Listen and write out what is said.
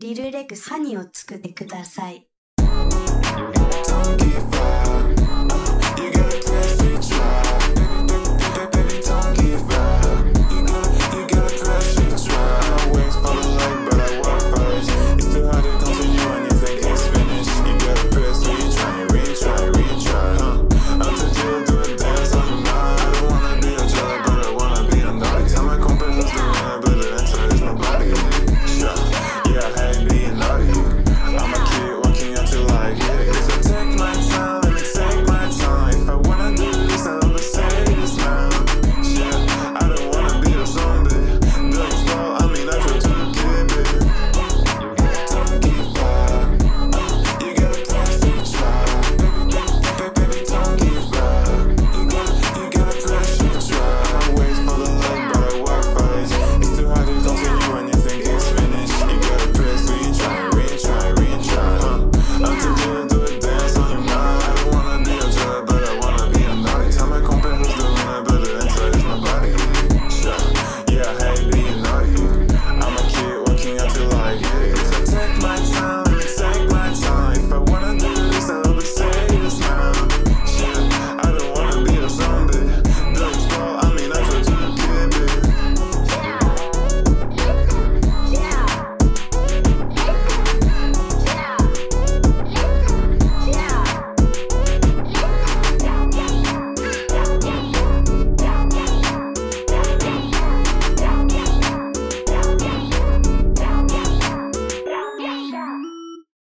リルレックスハニーを作ってください。 Don't get fried.